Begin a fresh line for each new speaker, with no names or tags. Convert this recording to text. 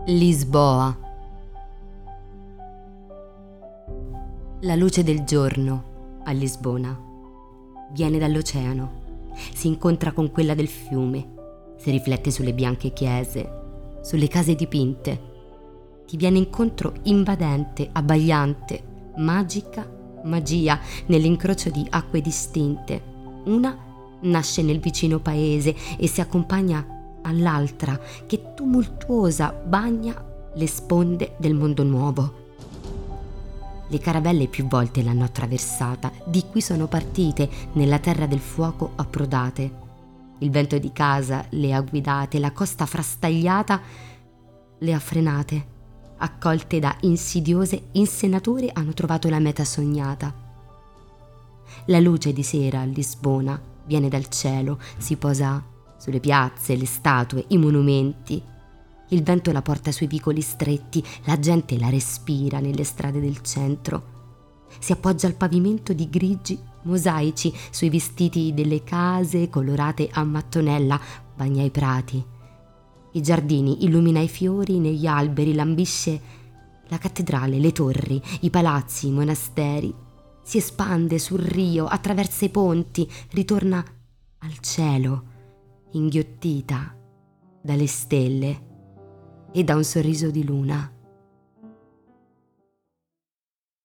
Lisboa. La luce del giorno a Lisbona viene dall'oceano, si incontra con quella del fiume, si riflette sulle bianche chiese, sulle case dipinte, ti viene incontro invadente, abbagliante, magica magia nell'incrocio di acque distinte. Una nasce nel vicino paese e si accompagna all'altra che tumultuosa bagna le sponde del mondo nuovo. Le caravelle più volte l'hanno attraversata, di qui sono partite, nella terra del fuoco approdate. Il vento di casa le ha guidate, la costa frastagliata le ha frenate. Accolte da insidiose insenature hanno trovato la meta sognata. La luce di sera a Lisbona viene dal cielo, si posa sulle piazze, le statue, i monumenti. Il vento la porta sui vicoli stretti, la gente la respira nelle strade del centro. Si appoggia al pavimento di grigi mosaici sui vestiti delle case colorate a mattonella, bagna i prati. I giardini, illumina i fiori negli alberi, lambisce la cattedrale, le torri, i palazzi, i monasteri. Si espande sul Rio, attraversa i ponti, ritorna al cielo, inghiottita dalle stelle e da un sorriso di luna.